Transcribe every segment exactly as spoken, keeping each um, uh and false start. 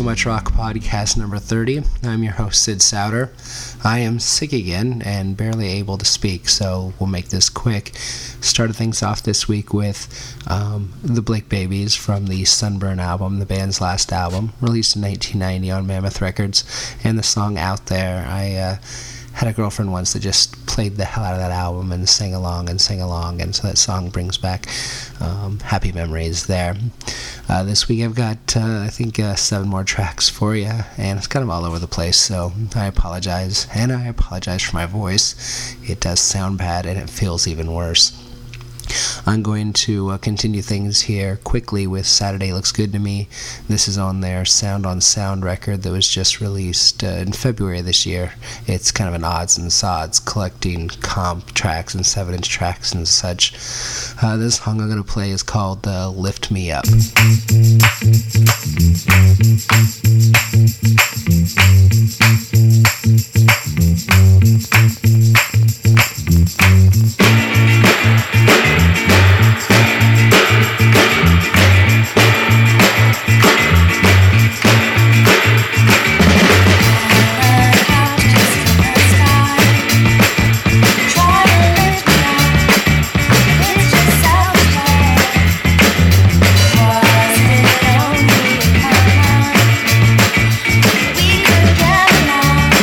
Much Rock podcast number thirty. I'm your host, Sid Souter. I am sick again and barely able to speak, so we'll make this quick. Started things off this week with um, the Blake Babies from the Sunburn album, the band's last album, released in nineteen ninety on Mammoth Records, and the song Out There. I uh, had a girlfriend once that just played the hell out of that album and sang along and sang along, and so that song brings back um, happy memories there. Uh, this week I've got, uh, I think, uh, seven more tracks for you, and it's kind of all over the place, so I apologize, and I apologize for my voice. It does sound bad, and it feels even worse. I'm going to uh, continue things here quickly with Saturday Looks Good to Me. This is on their Sound on Sound record that was just released uh, in February of this year. It's kind of an odds and sods, collecting comp tracks and seven inch tracks and such. Uh, this song I'm going to play is called uh, Lift Me Up. We could get along.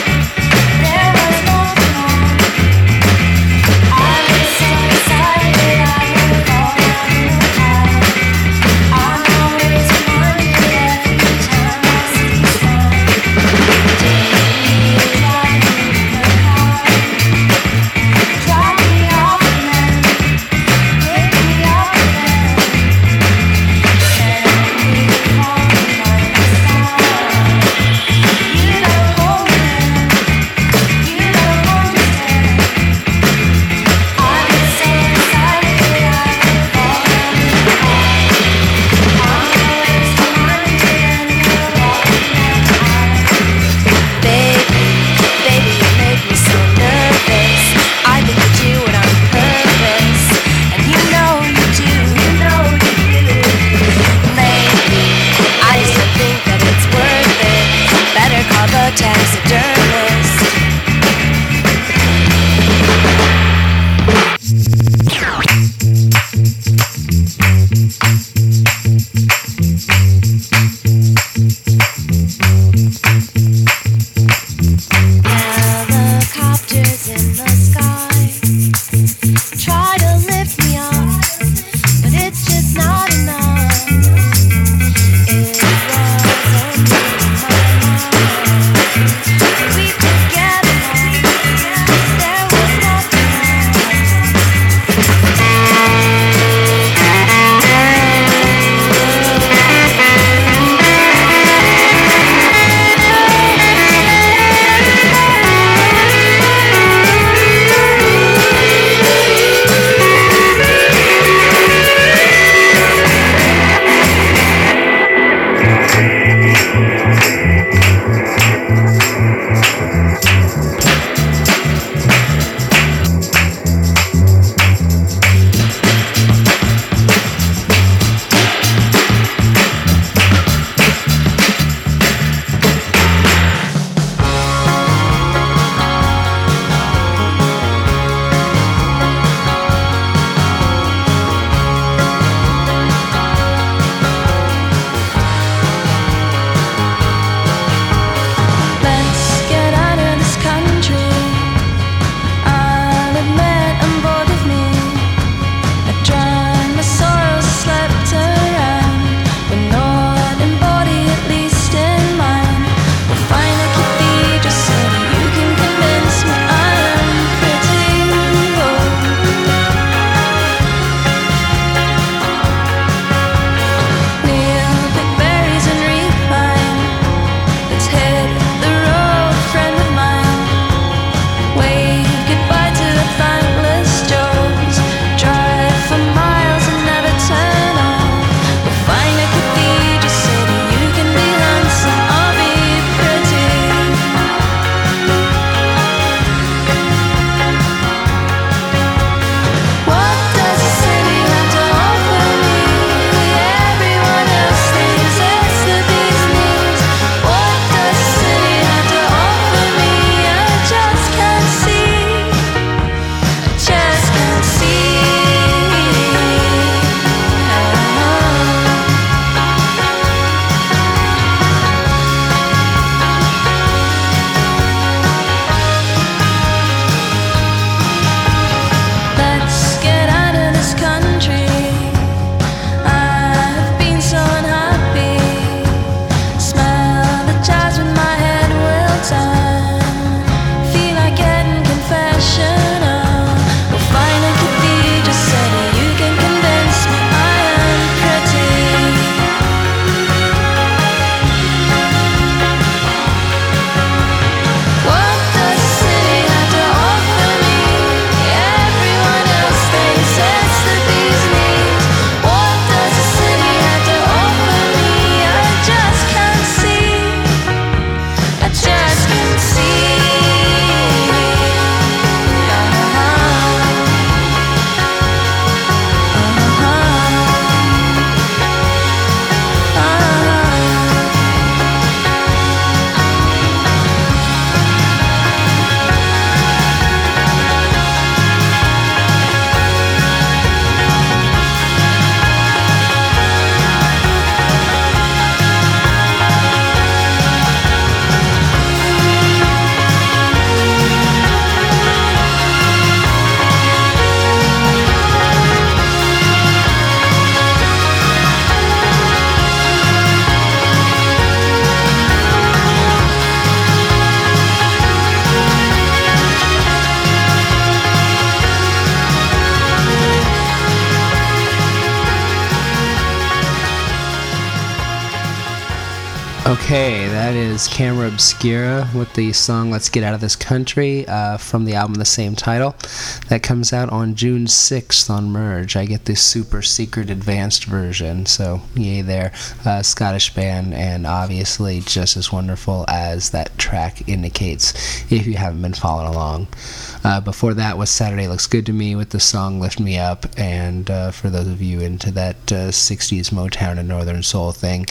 Okay, that is Camera Obscura with the song Let's Get Out of This Country uh, from the album of the same title. That comes out on June sixth on Merge. I get this super secret advanced version, so yay there. Uh, Scottish band, and obviously just as wonderful as that track indicates if you haven't been following along. Uh, before that was Saturday Looks Good to Me with the song Lift Me Up, and uh, for those of you into that uh, sixties Motown and Northern Soul thing,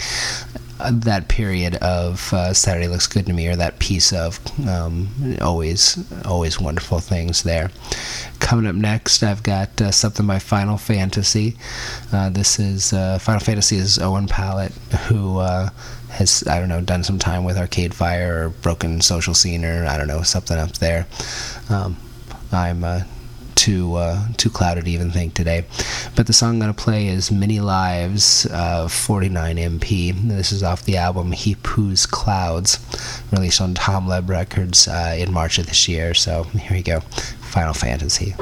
that period of uh, Saturday Looks Good to Me, or that piece of um, always always wonderful things there. Coming up next, I've got uh, something by Final Fantasy. Uh, this is uh, Final Fantasy is Owen Pallett, who uh, has, I don't know, done some time with Arcade Fire or Broken Social Scene, or I don't know, something up there. Um, I'm uh, too uh, too clouded to even think today. But the song I'm going to play is Many Lives, uh, forty-nine M P. This is off the album He Poos Clouds, released on Tom Leb Records uh, in March of this year. So here we go, Final Fantasy.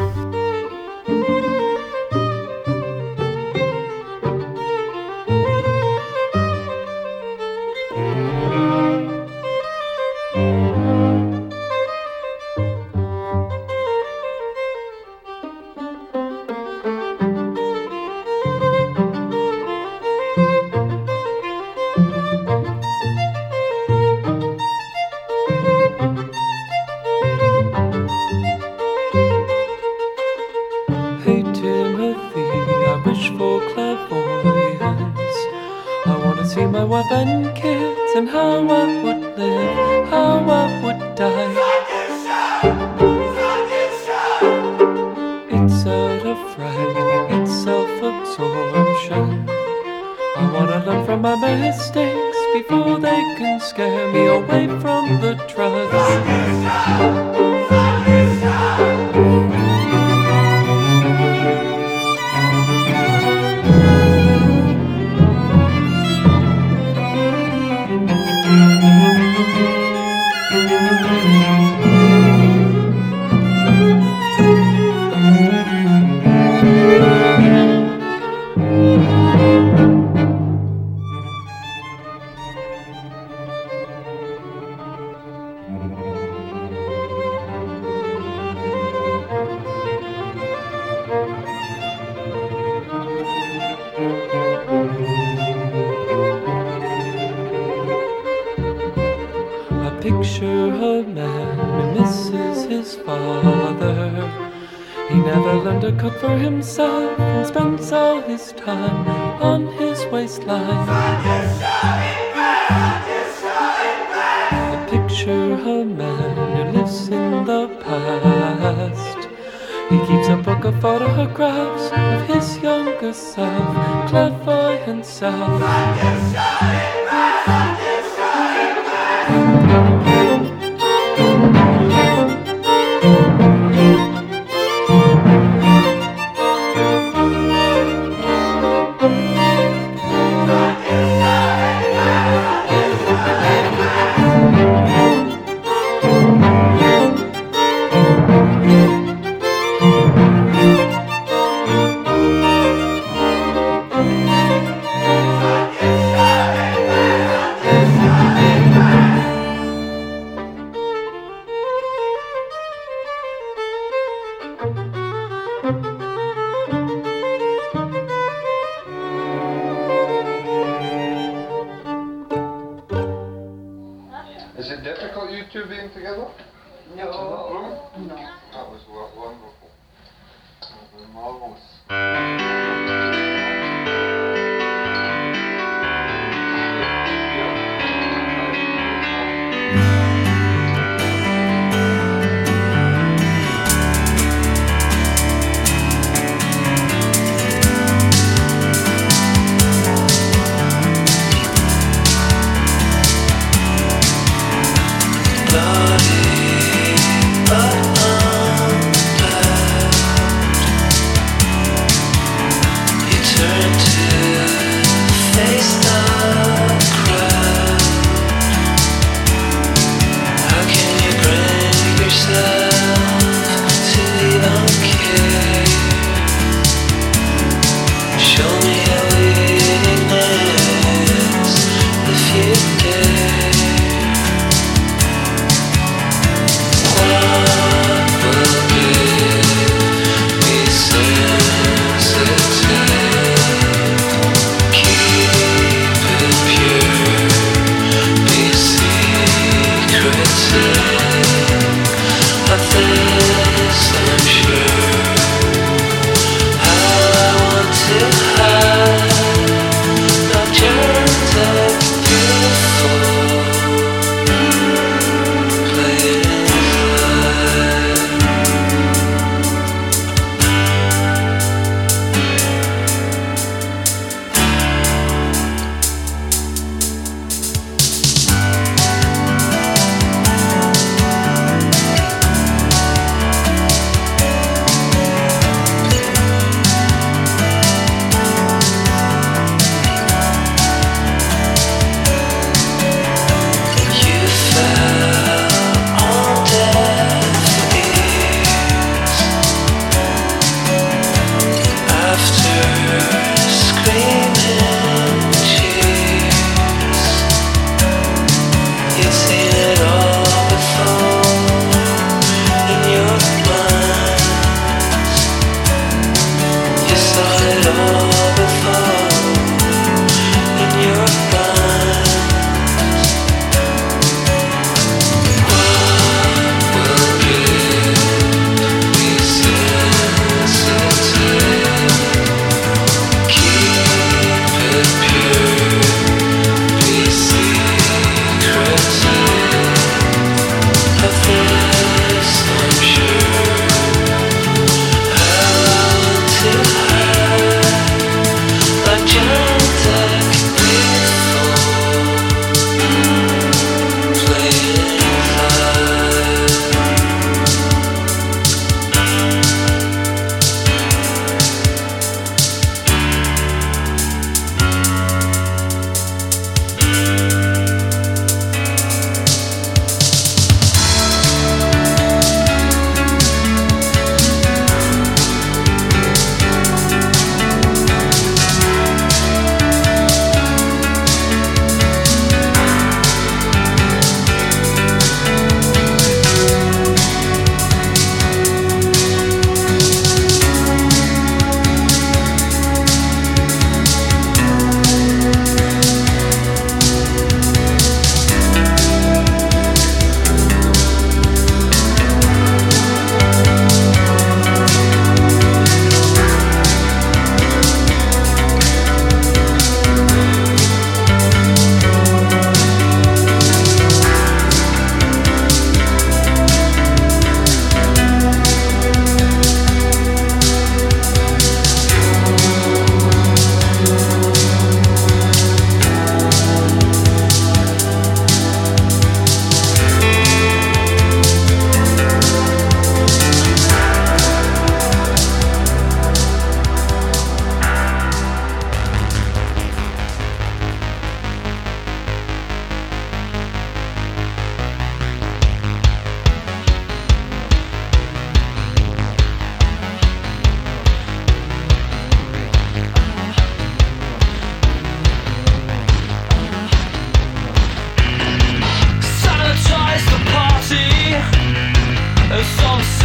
But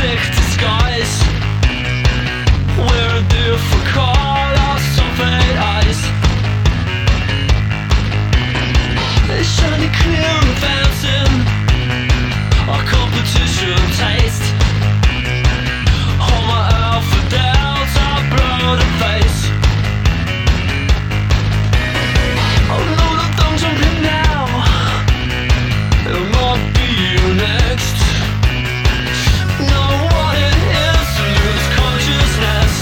sick disguise. We're a different color, some fade eyes. They shiny clear advancing our competition taste. All my alpha delta blood and face. Oh no, don't jump in now. It might be you next. Know what it is to lose consciousness.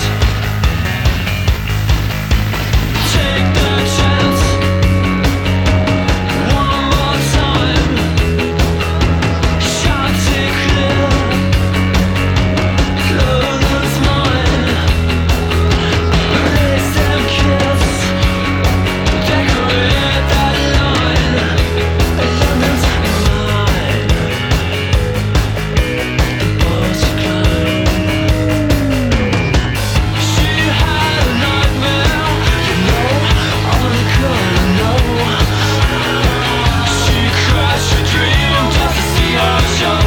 Take the chance. One more time. Shout it clear. London's mine. Raise them kiss. Decorate that line. London's mine. Butterfly. She had a nightmare, you know, on the color, no. She crashed her dream just to see our show.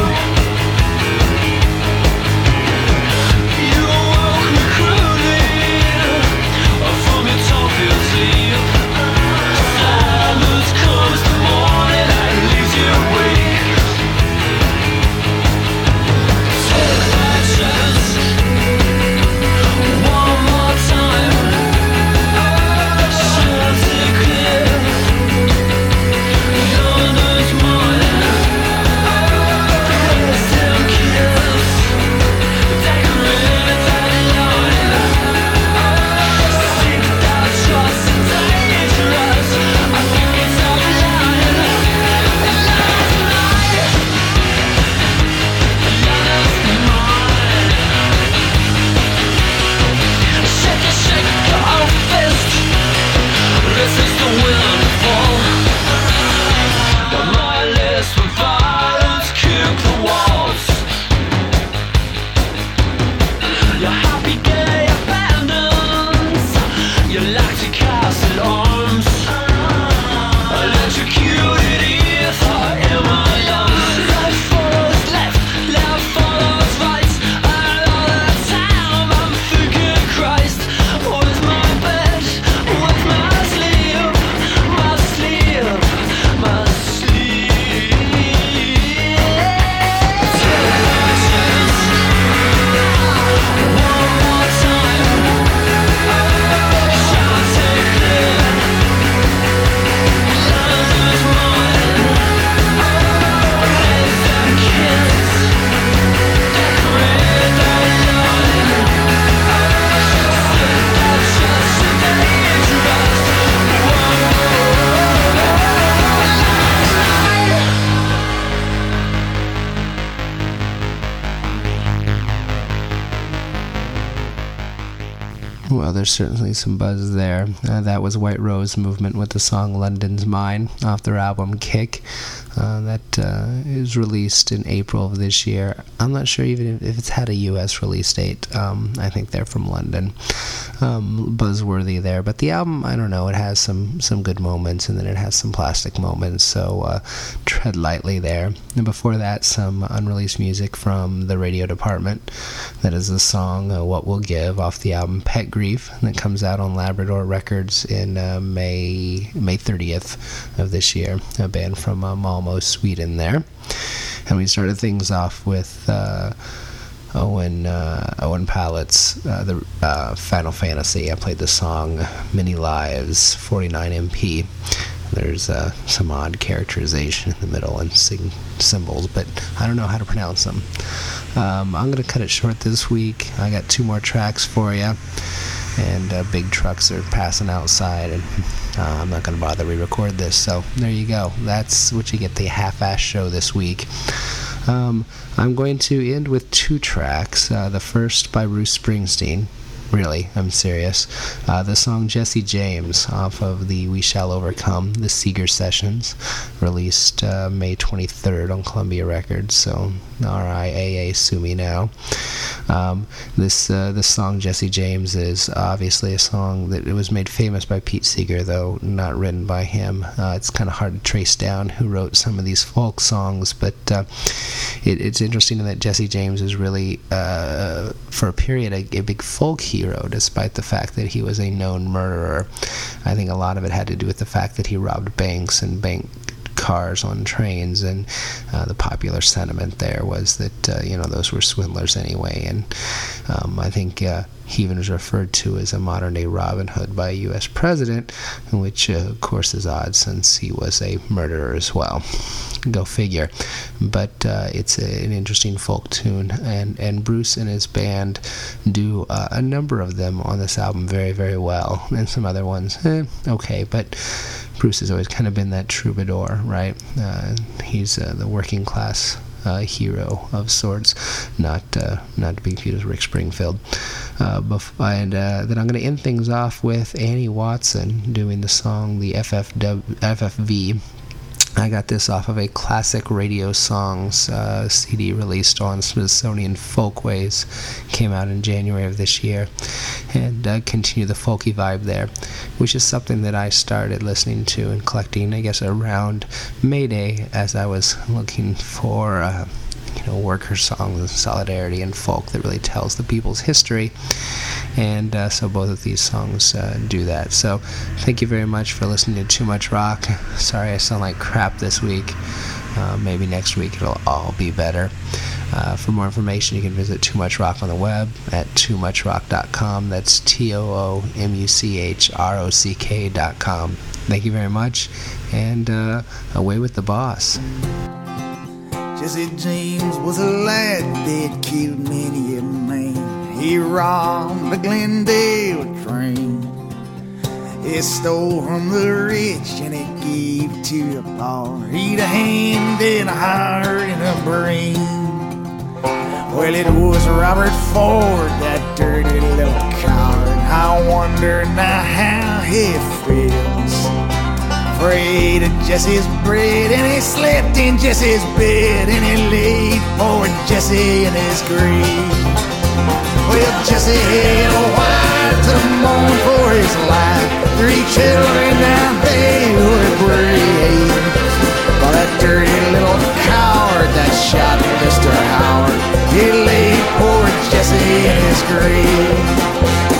You woke me crudely from utopia sleep. Silence comes the morning and leaves you weak. Take that chance. One more time. Shout it clear. London's mine. Raise them kiss. Decorate that line. Seek that trust and dangerous. I think it's a line. London's mine. London's mine. Shake it, shake your old fist. This is the wind fall. But my list with violence kick the walls. Your happy gay abandons your lactic acid arms. Electrocuted ether in my lungs. Right follows left, left follows right. And all the time I'm thinking Christ. Where's my bed? Where's my sleep? My sleep, my sleep. Take my chance. One more time. Shout it clear. London's mine. Raise them kids. Decorate that line. Set that trust and dangerous. Well, there's certainly some buzz there. Uh, that was White Rose Movement with the song London's Mine off their album Kick. Uh, that uh, is released in April of this year. I'm not sure even if, if it's had a U S release date. Um, I think they're from London. Um, buzzworthy there. But the album, I don't know, it has some, some good moments and then it has some plastic moments, so uh, tread lightly there. And before that, some unreleased music from the Radio Department. That is the song uh, What We'll Give off the album Pet Grief that comes out on Labrador Records in uh, May May thirtieth of this year. A band from uh, Malmo, Sweden there. And we started things off with uh, Owen uh, Owen Pallett's uh, the uh, Final Fantasy. I played the song Many Lives, forty-nine M P. There's uh, some odd characterization in the middle and sing symbols, but I don't know how to pronounce them. Um, I'm going to cut it short this week. I got two more tracks for you, and uh, big trucks are passing outside, and uh, I'm not going to bother re-record this, so there you go. That's what you get, the half-ass show this week. Um, I'm going to end with two tracks. Uh, the first by Bruce Springsteen, really, I'm serious. Uh, the song Jesse James off of the We Shall Overcome, the Seeger Sessions, released uh, May twenty-third on Columbia Records, so R I A A, sue me now. Um, this uh, this song Jesse James is obviously a song that it was made famous by Pete Seeger, though not written by him. Uh, it's kind of hard to trace down who wrote some of these folk songs, but uh, it, it's interesting that Jesse James is really, uh, for a period, a, a big folk hero, despite the fact that he was a known murderer. I think a lot of it had to do with the fact that he robbed banks and bank cars on trains, and uh, the popular sentiment there was that uh, you know those were swindlers anyway, and um, I think uh, he even was referred to as a modern-day Robin Hood by a U S president, which uh, of course is odd since he was a murderer as well. Go figure. But uh, it's a, an interesting folk tune, and, and Bruce and his band do uh, a number of them on this album very, very well, and some other ones, eh, okay, but Bruce has always kind of been that troubadour, right? Uh, he's uh, the working class uh, hero of sorts, not uh, not to be confused with Rick Springfield. Uh, bef- and uh, then I'm going to end things off with Annie Watson doing the song, the F F W, F F V. I got this off of a Classic Radio Songs uh, C D released on Smithsonian Folkways. Came out in January of this year, and uh, continue the folky vibe there, which is something that I started listening to and collecting, I guess, around May Day, as I was looking for uh, you know, worker songs of solidarity and folk that really tells the people's history. And uh, so both of these songs uh, do that. So thank you very much for listening to Too Much Rock. Sorry I sound like crap this week. Uh, maybe next week it'll all be better. Uh, for more information, you can visit Too Much Rock on the web at too much rock dot com. That's T O O M U C H R O C K dot com. Thank you very much, and uh, away with the boss. Jesse James was a lad that killed many a man. He robbed the Glendale train. He stole from the rich and he gave to the poor. He'd a hand and a heart and a brain. Well, it was Robert Ford, that dirty little coward. I wonder now how he feels. Afraid of Jesse's bread, and he slept in Jesse's bed, and he laid poor Jesse in his grave. Well, Jesse had a wife to mourn for his life. Three children, now they were brave. But that dirty little coward that shot Mister Howard, he laid poor Jesse in his grave.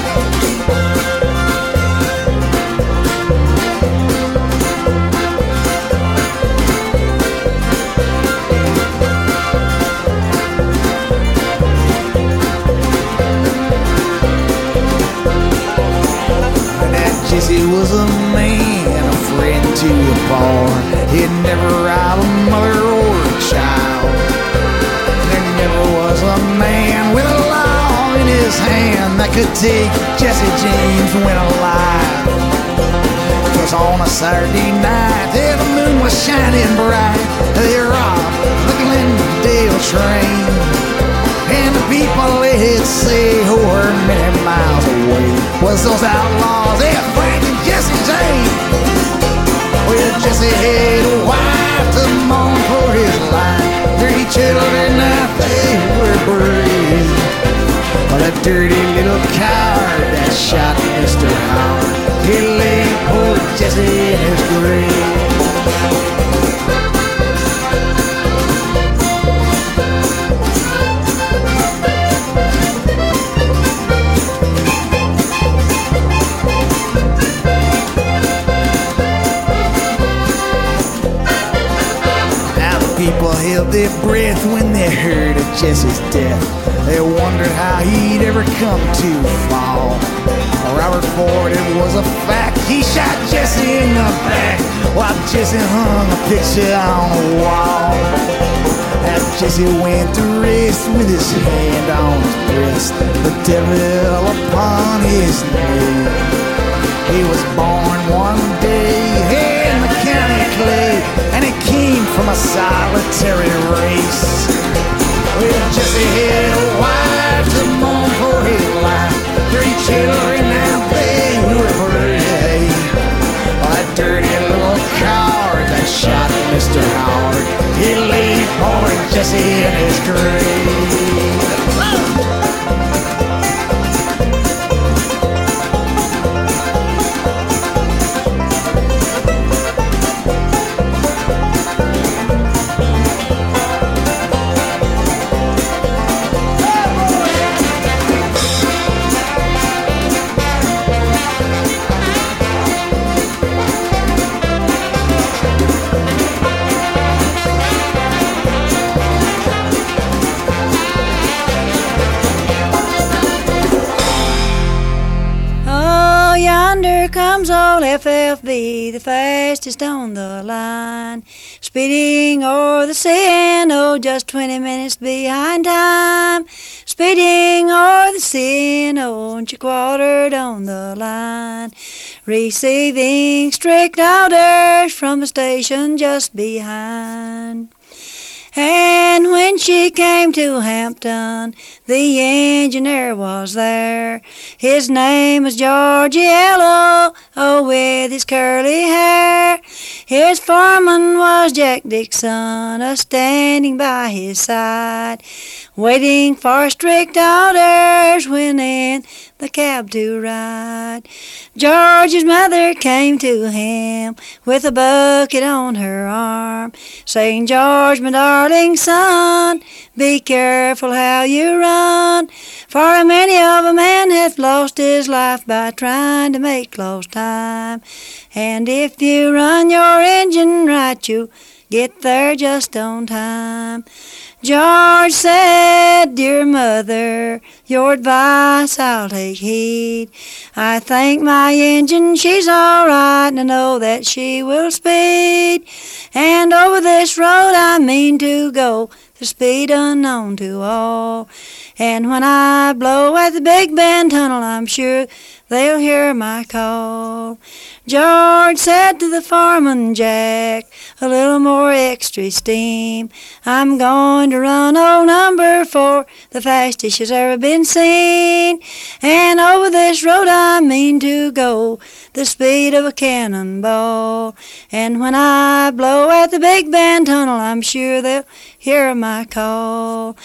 Jesse was a man, a friend to a bar. He'd never rob a mother or a child. There never was a man with a law in his hand that could take Jesse James when alive. 'Twas on a Saturday night, there the moon was shining bright. They robbed the Glendale train, and the people they'd say who were many miles away was those outlaws, they had Frank and Jesse James. Well, Jesse had a wife to mourn for his life. Three children, now they were brave. But a dirty little coward that shot Mister Howard, he laid poor Jesse in his grave. People held their breath when they heard of Jesse's death. They wondered how he'd ever come to fall. Robert Ford, it was a fact, he shot Jesse in the back while Jesse hung a picture on the wall. As Jesse went to rest with his hand on his breast, the devil upon his knee. He was born one day in the county clay, and he came from a solitary race. Well, Jesse had a wife to mourn for his life. Three in his grave. Yonder comes old F F B, the fastest on the line, speeding o'er the C N O, just twenty minutes behind time. Speeding o'er the C N O, and she quartered on the line, receiving strict orders from the station just behind. And when she came to Hampton, the engineer was there. His name was George Yellow, oh, with his curly hair. His foreman was Jack Dixon, a standing by his side, waiting for strict orders when in the cab to ride. George's mother came to him with a bucket on her arm, saying, "George, my darling son, be careful how you run, for many of a man hath lost his life by trying to make lost time. And if you run your engine right, you get there just on time." George said, "Dear mother, your advice I'll take heed. I think my engine, she's all right, and I know that she will speed. And over this road I mean to go, the speed unknown to all. And when I blow at the Big Bend Tunnel, I'm sure they'll hear my call." George said to the foreman, "Jack, a little more extra steam. I'm going to run old number four, the fastest she's ever been seen. And over this road I mean to go, the speed of a cannonball. And when I blow at the Big Bend Tunnel, I'm sure they'll hear my call.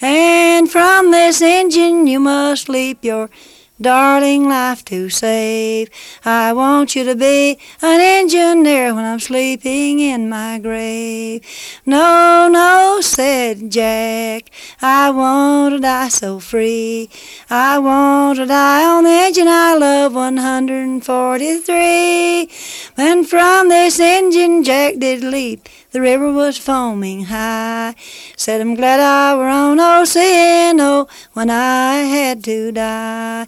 And from this engine you must leap your darling life to save. I want you to be an engineer when I'm sleeping in my grave." "No, no," said Jack, "I want to die so free. I want to die on the engine I love, one hundred forty-three. And from this engine Jack did leap, the river was foaming high. Said, I'm glad I were on O C N O when I had to die.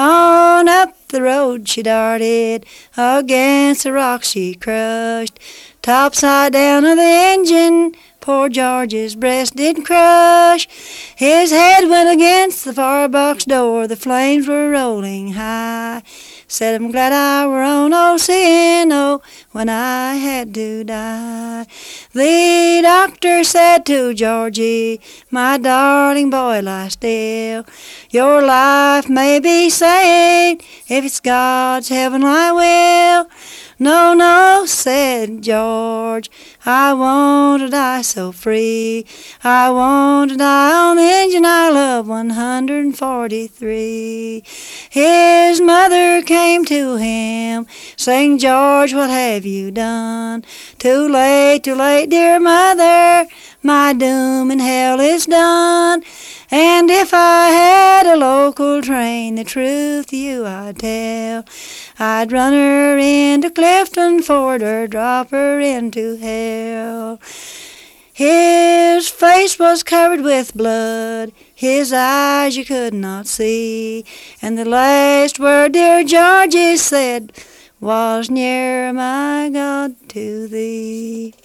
On up the road she darted, against the rocks she crushed. Topside down of the engine, poor George's breast did crush. His head went against the firebox door, the flames were rolling high. Said, I'm glad I were on O C N O when I had to die. The doctor said to Georgie, my darling boy, lie still. Your life may be saved if it's God's heavenly will. No, no, said George, I want to die so free. I want to die on the engine I love, one hundred forty-three. His mother came to him, saying, George, what have you done? Too late, too late, dear mother, my doom in hell is done. And if I had a local train, the truth to you I'd tell, I'd run her into Clifton Ford or drop her into hell. His face was covered with blood, his eyes you could not see, and the last word dear Georgie said was, near my God to thee.